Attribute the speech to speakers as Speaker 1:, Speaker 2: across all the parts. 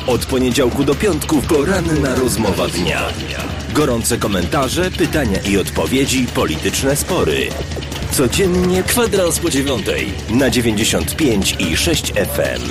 Speaker 1: Od poniedziałku do piątku poranna rozmowa dnia. Gorące komentarze, pytania i odpowiedzi, polityczne spory. Codziennie kwadrans po 9:00 na 95,6 FM.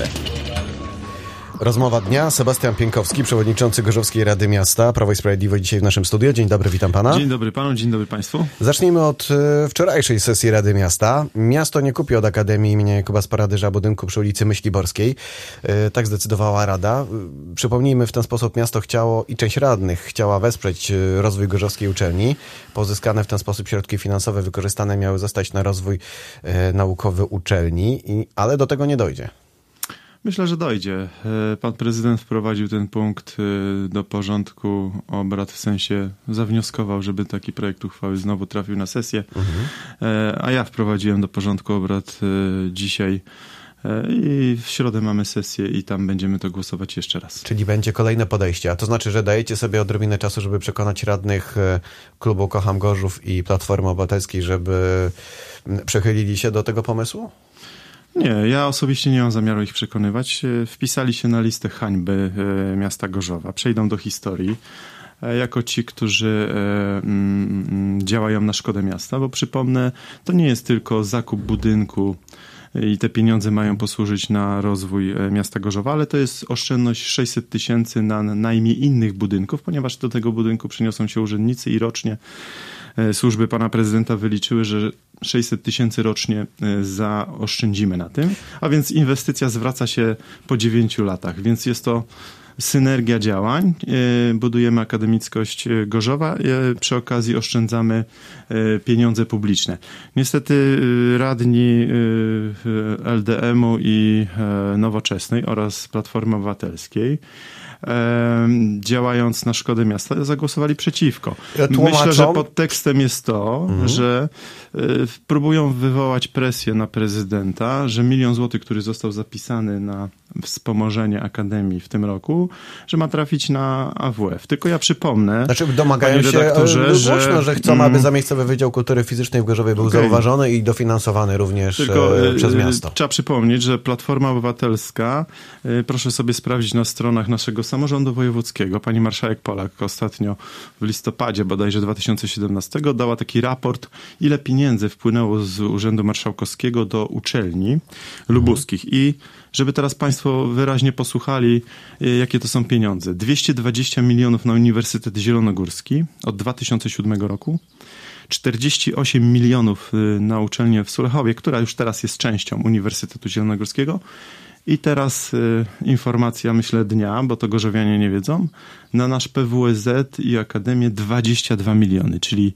Speaker 2: Rozmowa dnia. Sebastian Pienkowski, przewodniczący Gorzowskiej Rady Miasta, Prawo i Sprawiedliwość, dzisiaj w naszym studiu. Dzień dobry, witam pana.
Speaker 3: Dzień dobry panu, dzień dobry państwu.
Speaker 2: Zacznijmy od wczorajszej sesji Rady Miasta. Miasto nie kupi od Akademii imienia Jakuba Sparadyża budynku przy ulicy Myśliborskiej. Tak zdecydowała Rada. Przypomnijmy, w ten sposób miasto chciało i część radnych chciała wesprzeć rozwój Gorzowskiej Uczelni. Pozyskane w ten sposób środki finansowe wykorzystane miały zostać na rozwój naukowy uczelni, ale do tego nie dojdzie.
Speaker 3: Myślę, że dojdzie. Pan prezydent wprowadził ten punkt do porządku obrad, w sensie zawnioskował, żeby taki projekt uchwały znowu trafił na sesję, a ja wprowadziłem do porządku obrad dzisiaj i w środę mamy sesję i tam będziemy to głosować jeszcze raz.
Speaker 2: Czyli będzie kolejne podejście, a to znaczy, że dajecie sobie odrobinę czasu, żeby przekonać radnych klubu Kocham Gorzów i Platformy Obywatelskiej, żeby przechylili się do tego pomysłu?
Speaker 3: Nie, ja osobiście nie mam zamiaru ich przekonywać. Wpisali się na listę hańby miasta Gorzowa. Przejdą do historii jako ci, którzy działają na szkodę miasta, bo przypomnę, to nie jest tylko zakup budynku i te pieniądze mają posłużyć na rozwój miasta Gorzowa, ale to jest oszczędność 600 000 na najmie innych budynków, ponieważ do tego budynku przyniosą się urzędnicy i rocznie służby pana prezydenta wyliczyły, że 600 000 rocznie zaoszczędzimy na tym, a więc inwestycja zwraca się po 9 latach, więc jest to synergia działań. Budujemy akademickość Gorzowa, przy okazji oszczędzamy pieniądze publiczne. Niestety radni LDM-u i Nowoczesnej oraz Platformy Obywatelskiej, działając na szkodę miasta, zagłosowali przeciwko. Myślę, że podtekstem jest to, że próbują wywołać presję na prezydenta, że 1 000 000 złotych, który został zapisany na wspomożenie Akademii w tym roku, że ma trafić na AWF. Tylko ja przypomnę,
Speaker 2: znaczy domagają się głośno, że chcą, aby Zamiejscowy Wydział Kultury Fizycznej w Gorzowie był zauważony i dofinansowany również przez miasto.
Speaker 3: Trzeba przypomnieć, że Platforma Obywatelska, proszę sobie sprawdzić na stronach naszego samorządu wojewódzkiego, pani marszałek Polak ostatnio w listopadzie bodajże 2017 dała taki raport, ile pieniędzy wpłynęło z Urzędu Marszałkowskiego do uczelni lubuskich. I żeby teraz państwo wyraźnie posłuchali, jakie to są pieniądze. 220 milionów na Uniwersytet Zielonogórski od 2007 roku, 48 milionów na uczelnię w Sulechowie, która już teraz jest częścią Uniwersytetu Zielonogórskiego. I teraz informacja, myślę, dnia, bo to gorzowianie nie wiedzą, na nasz PWSZ i Akademię 22 miliony, czyli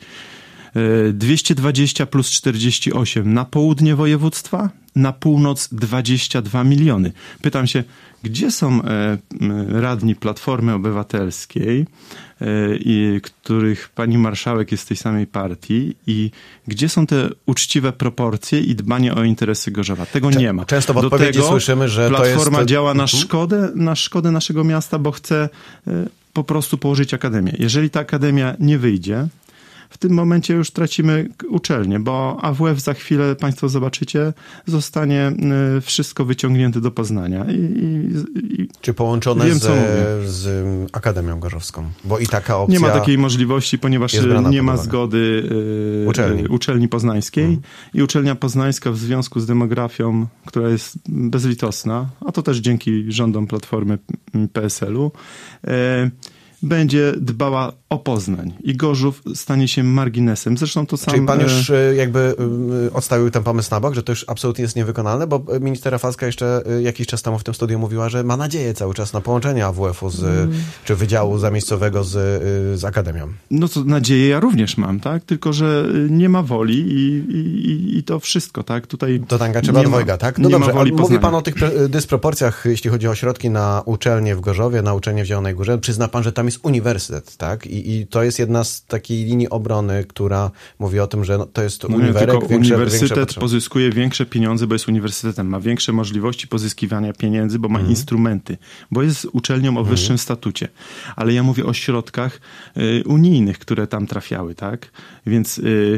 Speaker 3: 220 plus 48 na południe województwa, na północ 22 miliony. Pytam się, gdzie są radni Platformy Obywatelskiej, których pani marszałek jest z tej samej partii i gdzie są te uczciwe proporcje i dbanie o interesy Gorzowa? Tego nie ma.
Speaker 2: Często w odpowiedzi słyszymy, że
Speaker 3: Platforma
Speaker 2: to jest...
Speaker 3: działa na szkodę naszego miasta, bo chce po prostu położyć akademię. Jeżeli ta akademia nie wyjdzie, w tym momencie już tracimy uczelnię, bo AWF za chwilę, państwo zobaczycie, zostanie wszystko wyciągnięte do Poznania.
Speaker 2: Czy połączone z Akademią Gorzowską? Bo i taka opcja...
Speaker 3: Nie ma takiej możliwości, ponieważ nie ma zgody uczelni poznańskiej i uczelnia poznańska w związku z demografią, która jest bezlitosna, a to też dzięki rządom Platformy PSL-u, będzie dbała o Poznań i Gorzów stanie się marginesem. Zresztą to sam...
Speaker 2: Czyli pan już jakby odstawił ten pomysł na bok, że to już absolutnie jest niewykonalne, bo minister Rafalska jeszcze jakiś czas temu w tym studiu mówiła, że ma nadzieję cały czas na połączenie AWF-u czy Wydziału Zamiejscowego z Akademią. No
Speaker 3: to nadzieję ja również mam, tak? Tylko, że nie ma woli i to wszystko, tak? Tutaj
Speaker 2: do tanga trzeba dwojga, tak? No dobrze, mówi pan o tych dysproporcjach, jeśli chodzi o środki na uczelnię w Gorzowie, na uczelnię w Zielonej Górze. Przyzna pan, że tam jest uniwersytet, tak? I to jest jedna z takiej linii obrony, która mówi o tym, że to jest uniwersytet.
Speaker 3: Uniwersytet pozyskuje większe pieniądze, bo jest uniwersytetem. Ma większe możliwości pozyskiwania pieniędzy, bo ma instrumenty. Bo jest uczelnią o wyższym statucie. Ale ja mówię o środkach unijnych, które tam trafiały, tak? Więc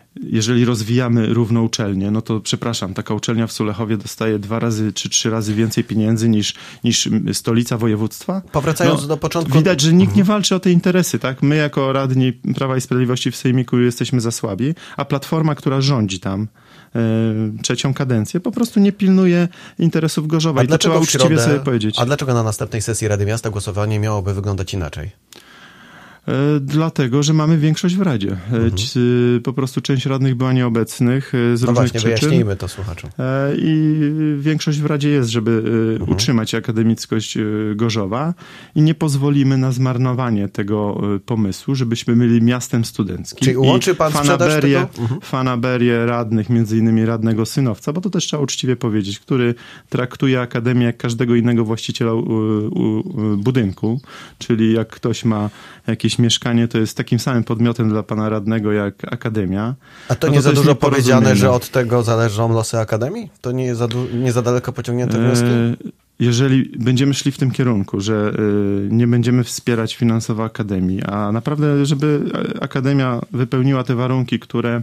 Speaker 3: jeżeli rozwijamy równo uczelnię, no to przepraszam, taka uczelnia w Sulechowie dostaje 2 razy czy 3 razy więcej pieniędzy niż stolica województwa.
Speaker 2: Powracając do początku...
Speaker 3: Widać, że nikt nie walczy o te interesy, tak? My jako radni Prawa i Sprawiedliwości w Sejmiku jesteśmy za słabi, a Platforma, która rządzi tam trzecią kadencję, po prostu nie pilnuje interesów Gorzowa. I to trzeba uczciwie sobie powiedzieć.
Speaker 2: A dlaczego na następnej sesji Rady Miasta głosowanie miałoby wyglądać inaczej?
Speaker 3: Dlatego, że mamy większość w Radzie. Po prostu część radnych była nieobecnych z różnych
Speaker 2: właśnie,
Speaker 3: przyczyn.
Speaker 2: wyjaśnijmy to słuchaczom.
Speaker 3: I większość w Radzie jest, żeby utrzymać akademickość Gorzowa i nie pozwolimy na zmarnowanie tego pomysłu, żebyśmy byli miastem studenckim.
Speaker 2: Czyli łączy pan sprzedaż tego?
Speaker 3: Fanaberię radnych, między innymi radnego Synowca, bo to też trzeba uczciwie powiedzieć, który traktuje akademię jak każdego innego właściciela budynku, czyli jak ktoś ma jakieś mieszkanie, to jest takim samym podmiotem dla pana radnego jak akademia.
Speaker 2: A to nie za dużo powiedziane, że od tego zależą losy akademii? To nie nie za daleko pociągnięte wnioski?
Speaker 3: Jeżeli będziemy szli w tym kierunku, że nie będziemy wspierać finansowo akademii, a naprawdę, żeby akademia wypełniła te warunki, które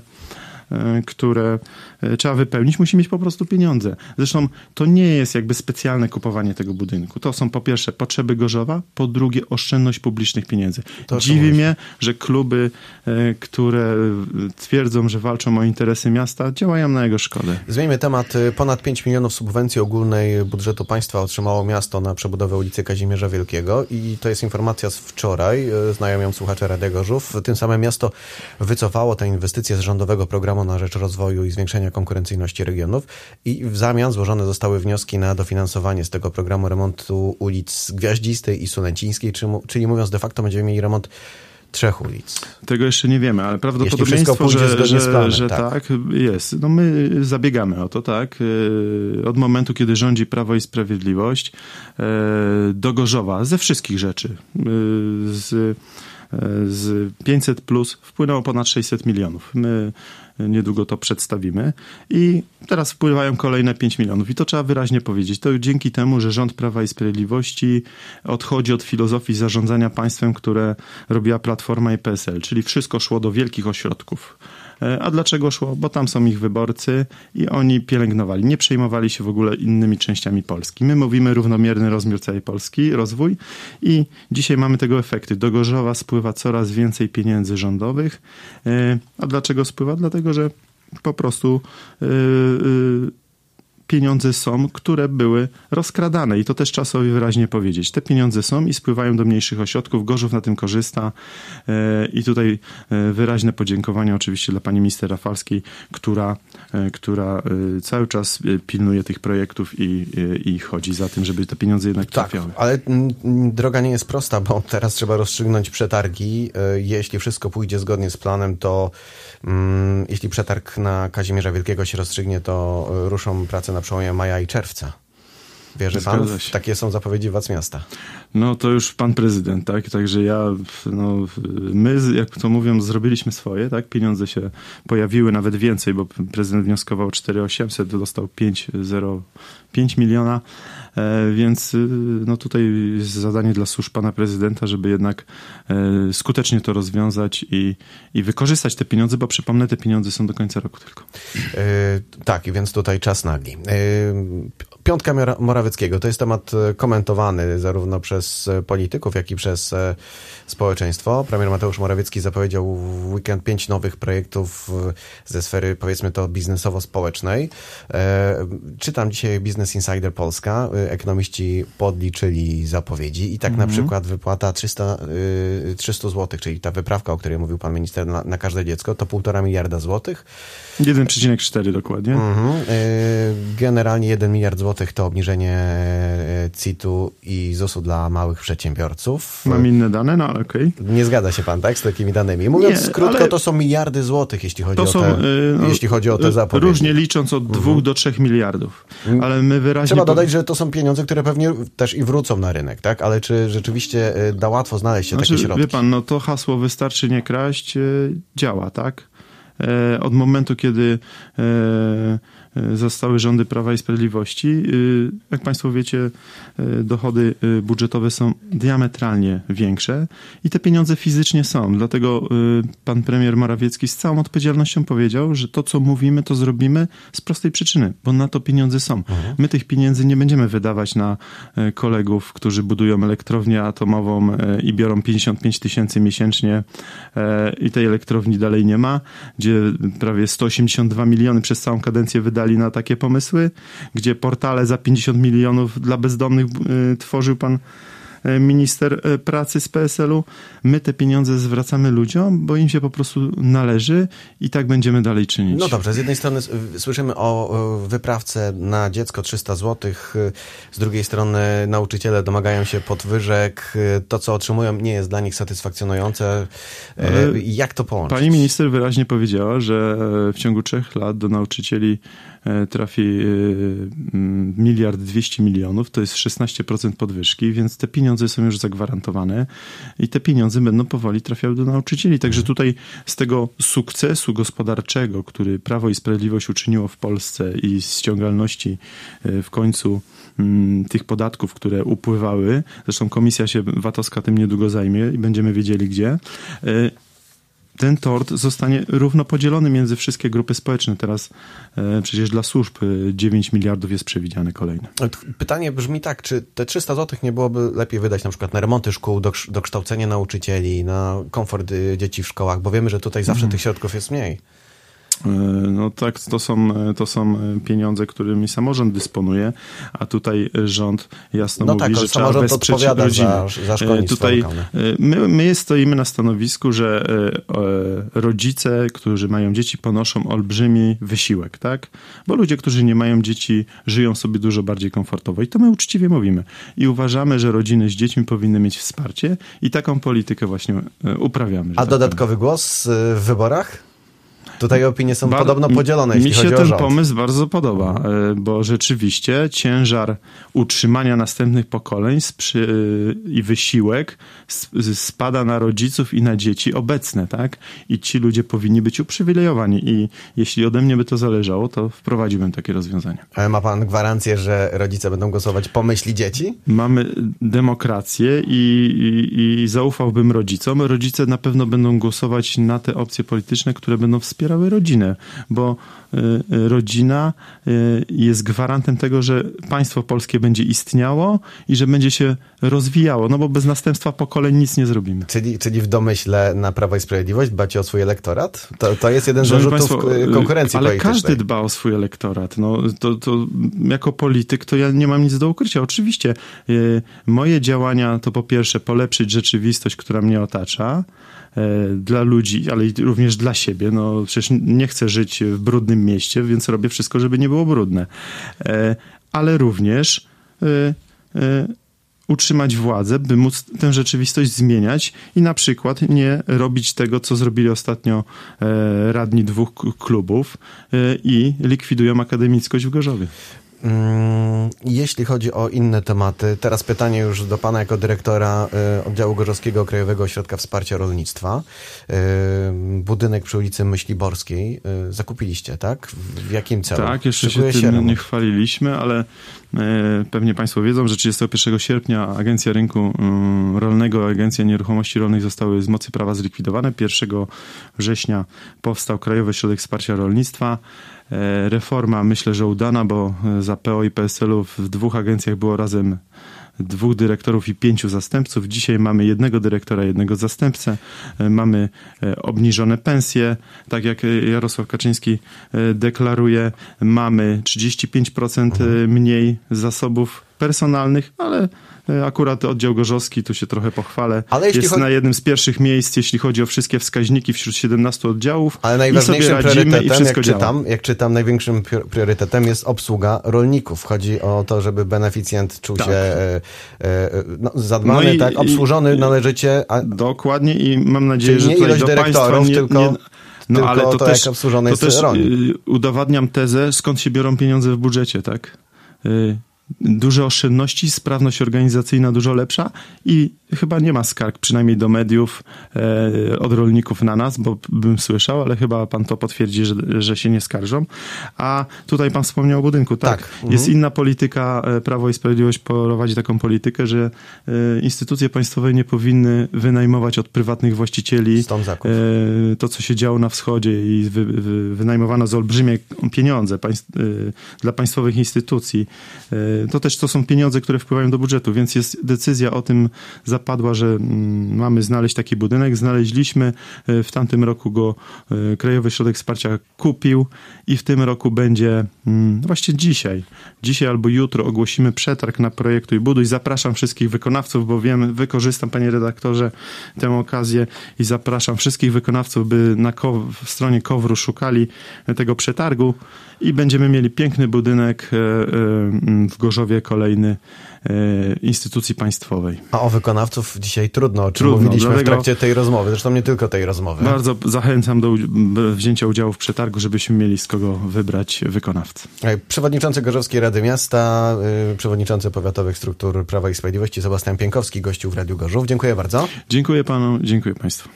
Speaker 3: trzeba wypełnić, musi mieć po prostu pieniądze. Zresztą to nie jest jakby specjalne kupowanie tego budynku. To są po pierwsze potrzeby Gorzowa, po drugie oszczędność publicznych pieniędzy. Dziwi mnie, że kluby, które twierdzą, że walczą o interesy miasta, działają na jego szkodę.
Speaker 2: Zmieńmy temat. Ponad 5 milionów subwencji ogólnej budżetu państwa otrzymało miasto na przebudowę ulicy Kazimierza Wielkiego i to jest informacja z wczoraj. Znają ją słuchacze Radia Gorzów. Tym samym miasto wycofało te inwestycje z rządowego programu na rzecz rozwoju i zwiększenia konkurencyjności regionów i w zamian złożone zostały wnioski na dofinansowanie z tego programu remontu ulic Gwiaździstej i Sunęcińskiej, czyli mówiąc de facto będziemy mieli remont 3 ulic.
Speaker 3: Tego jeszcze nie wiemy, ale prawdopodobieństwo, że tak jest. No my zabiegamy o to, tak. Od momentu, kiedy rządzi Prawo i Sprawiedliwość, do Gorzowa, ze wszystkich rzeczy, z 500 plus wpłynęło ponad 600 milionów. My niedługo to przedstawimy i teraz wpływają kolejne 5 milionów i to trzeba wyraźnie powiedzieć. To dzięki temu, że rząd Prawa i Sprawiedliwości odchodzi od filozofii zarządzania państwem, które robiła Platforma i PSL, czyli wszystko szło do wielkich ośrodków. A dlaczego szło? Bo tam są ich wyborcy i oni pielęgnowali. Nie przejmowali się w ogóle innymi częściami Polski. My mówimy równomierny rozmiar całej Polski, rozwój i dzisiaj mamy tego efekty. Do Gorzowa spływa coraz więcej pieniędzy rządowych. A dlaczego spływa? Dlatego, że po prostu pieniądze są, które były rozkradane i to też trzeba sobie wyraźnie powiedzieć. Te pieniądze są i spływają do mniejszych ośrodków. Gorzów na tym korzysta i tutaj wyraźne podziękowania oczywiście dla pani minister Rafalskiej, która cały czas pilnuje tych projektów i chodzi za tym, żeby te pieniądze jednak trafiały.
Speaker 2: Tak, ale droga nie jest prosta, bo teraz trzeba rozstrzygnąć przetargi. Jeśli wszystko pójdzie zgodnie z planem, to jeśli przetarg na Kazimierza Wielkiego się rozstrzygnie, to ruszą prace na przełomie maja i czerwca. Wierzy pan? Takie są zapowiedzi władz miasta.
Speaker 3: No to już pan prezydent, tak? Także my, jak to mówią, zrobiliśmy swoje, tak? Pieniądze się pojawiły, nawet więcej, bo prezydent wnioskował 4800, dostał 5,05 miliona, więc no tutaj jest zadanie dla służb pana prezydenta, żeby jednak skutecznie to rozwiązać i wykorzystać te pieniądze, bo przypomnę, te pieniądze są do końca roku tylko.
Speaker 2: Tak, i więc tutaj czas nagli. Piątka Morawieckiego to jest temat komentowany zarówno przez polityków, jak i przez społeczeństwo. Premier Mateusz Morawiecki zapowiedział w weekend 5 nowych projektów ze sfery, powiedzmy to, biznesowo-społecznej. Czytam dzisiaj Business Insider Polska. Ekonomiści podliczyli zapowiedzi i tak na przykład wypłata 300 zł, czyli ta wyprawka, o której mówił pan minister, na każde dziecko, to 1,5 miliarda złotych.
Speaker 3: 1,4 dokładnie.
Speaker 2: Generalnie 1 miliard złotych to obniżenie CIT-u i ZUS-u dla małych przedsiębiorców.
Speaker 3: Mam inne dane, no ale okej.
Speaker 2: Nie zgadza się pan, tak, z takimi danymi. Mówiąc krótko, to są miliardy złotych, jeśli chodzi o te zapowiedzi.
Speaker 3: Różnie licząc od 2 do 3 miliardów. Ale my wyraźnie...
Speaker 2: Trzeba dodać, że to są pieniądze, które pewnie też i wrócą na rynek, tak? Ale czy rzeczywiście da łatwo znaleźć się takie środki?
Speaker 3: Wie pan, no to hasło wystarczy nie kraść działa, tak? Od momentu, kiedy zostały rządy Prawa i Sprawiedliwości, jak państwo wiecie, dochody budżetowe są diametralnie większe i te pieniądze fizycznie są. Dlatego pan premier Morawiecki z całą odpowiedzialnością powiedział, że to, co mówimy, to zrobimy z prostej przyczyny, bo na to pieniądze są. My tych pieniędzy nie będziemy wydawać na kolegów, którzy budują elektrownię atomową i biorą 55 000 miesięcznie i tej elektrowni dalej nie ma, gdzie prawie 182 miliony przez całą kadencję wydali na takie pomysły, gdzie portale za 50 milionów dla bezdomnych tworzył pan minister pracy z PSL-u. My te pieniądze zwracamy ludziom, bo im się po prostu należy i tak będziemy dalej czynić.
Speaker 2: No dobrze, z jednej strony słyszymy o wyprawce na dziecko 300 zł, z drugiej strony nauczyciele domagają się podwyżek, to co otrzymują nie jest dla nich satysfakcjonujące. Jak to połączyć?
Speaker 3: Pani minister wyraźnie powiedziała, że w ciągu 3 lat do nauczycieli trafi 1 200 000 000, to jest 16% podwyżki, więc te pieniądze są już zagwarantowane i te pieniądze będą powoli trafiały do nauczycieli. Także tutaj z tego sukcesu gospodarczego, który Prawo i Sprawiedliwość uczyniło w Polsce i z ściągalności w końcu tych podatków, które upływały, zresztą komisja się VAT-owska tym niedługo zajmie i będziemy wiedzieli gdzie, ten tort zostanie równo podzielony między wszystkie grupy społeczne. Teraz przecież dla służb 9 miliardów jest przewidziane kolejne.
Speaker 2: Pytanie brzmi tak, czy te 300 zł nie byłoby lepiej wydać na przykład na remonty szkół, dokształcenie nauczycieli, na komfort dzieci w szkołach, bo wiemy, że tutaj zawsze tych środków jest mniej.
Speaker 3: No tak, to są pieniądze, którymi samorząd dysponuje, a tutaj rząd jasno mówi, że trzeba wesprzeć rodzinę.
Speaker 2: Za szkolnictwo
Speaker 3: tutaj
Speaker 2: lokalne.
Speaker 3: my stoimy na stanowisku, że rodzice, którzy mają dzieci, ponoszą olbrzymi wysiłek, tak? Bo ludzie, którzy nie mają dzieci, żyją sobie dużo bardziej komfortowo i to my uczciwie mówimy. I uważamy, że rodziny z dziećmi powinny mieć wsparcie i taką politykę właśnie uprawiamy.
Speaker 2: A dodatkowy głos w wyborach? Tutaj opinie są podobno podzielone, jeśli chodzi o rząd.
Speaker 3: Mi się ten pomysł bardzo podoba, bo rzeczywiście ciężar utrzymania następnych pokoleń i wysiłek spada na rodziców i na dzieci obecne, tak? I ci ludzie powinni być uprzywilejowani i jeśli ode mnie by to zależało, to wprowadziłbym takie rozwiązanie.
Speaker 2: Ale ma pan gwarancję, że rodzice będą głosować po myśli dzieci?
Speaker 3: Mamy demokrację i zaufałbym rodzicom. Rodzice na pewno będą głosować na te opcje polityczne, które będą wspierały rodzinę, bo rodzina jest gwarantem tego, że państwo polskie będzie istniało i że będzie się rozwijało, no bo bez następstwa pokoleń nic nie zrobimy.
Speaker 2: Czyli w domyśle na Prawo i Sprawiedliwość dbacie o swój elektorat? To jest jeden z zarzutów konkurencji
Speaker 3: ale
Speaker 2: politycznej.
Speaker 3: Każdy dba o swój elektorat. No, to jako polityk to ja nie mam nic do ukrycia. Oczywiście moje działania to po pierwsze polepszyć rzeczywistość, która mnie otacza, dla ludzi, ale również dla siebie. No przecież nie chcę żyć w brudnym mieście, więc robię wszystko, żeby nie było brudne. Ale również utrzymać władzę, by móc tę rzeczywistość zmieniać i na przykład nie robić tego, co zrobili ostatnio radni 2 klubów i likwidują akademickość w Gorzowie.
Speaker 2: Jeśli chodzi o inne tematy, teraz pytanie już do pana jako dyrektora oddziału gorzowskiego Krajowego Ośrodka Wsparcia Rolnictwa. Budynek przy ulicy Myśliborskiej zakupiliście, tak? W jakim celu?
Speaker 3: Tak, jeszcze się tym nie chwaliliśmy, ale pewnie państwo wiedzą, że 31 sierpnia Agencja Rynku Rolnego, Agencja Nieruchomości Rolnych zostały z mocy prawa zlikwidowane. 1 września powstał Krajowy Ośrodek Wsparcia Rolnictwa. Reforma myślę, że udana, bo za PO i PSL-u w 2 agencjach było razem 2 dyrektorów i 5 zastępców. Dzisiaj mamy 1 dyrektora, 1 zastępcę. Mamy obniżone pensje, tak jak Jarosław Kaczyński deklaruje. Mamy 35% mniej zasobów personalnych, ale akurat oddział gorzowski, tu się trochę pochwalę, jest na jednym z pierwszych miejsc, jeśli chodzi o wszystkie wskaźniki wśród 17 oddziałów.
Speaker 2: Ale najważniejszym priorytetem, jak czytam, największym priorytetem jest obsługa rolników. Chodzi o to, żeby beneficjent czuł się zadbany, obsłużony należycie.
Speaker 3: Dokładnie i mam nadzieję, że tutaj do państwa
Speaker 2: ale to też, jak obsłużony jest rolnik.
Speaker 3: Udowadniam tezę, skąd się biorą pieniądze w budżecie, tak? duże oszczędności, sprawność organizacyjna dużo lepsza i chyba nie ma skarg, przynajmniej do mediów, od rolników na nas, bo bym słyszał, ale chyba pan to potwierdzi, że się nie skarżą. A tutaj pan wspomniał o budynku. Tak. Jest inna polityka. Prawo i Sprawiedliwość prowadzi taką politykę, że instytucje państwowe nie powinny wynajmować od prywatnych właścicieli to, co się działo na wschodzie i wynajmowano za olbrzymie pieniądze dla państwowych instytucji. To są pieniądze, które wpływają do budżetu, więc jest decyzja o tym zapadła, że mamy znaleźć taki budynek. Znaleźliśmy, w tamtym roku go Krajowy Ośrodek Wsparcia kupił i w tym roku będzie, właśnie dzisiaj albo jutro ogłosimy przetarg na Projektuj Buduj. Zapraszam wszystkich wykonawców, bo wiem, wykorzystam, panie redaktorze, tę okazję i zapraszam wszystkich wykonawców, by w stronie KOWR-u szukali tego przetargu i będziemy mieli piękny budynek w Gorzowie, kolejny instytucji państwowej.
Speaker 2: A o wykonawców dzisiaj trudno, o czym mówiliśmy w trakcie tej rozmowy, zresztą nie tylko tej rozmowy.
Speaker 3: Bardzo zachęcam do wzięcia udziału w przetargu, żebyśmy mieli z kogo wybrać wykonawcę.
Speaker 2: Przewodniczący Gorzowskiej Rady Miasta, przewodniczący powiatowych struktur Prawa i Sprawiedliwości Sebastian Pienkowski gościł w Radiu Gorzów. Dziękuję bardzo.
Speaker 3: Dziękuję panu, dziękuję państwu.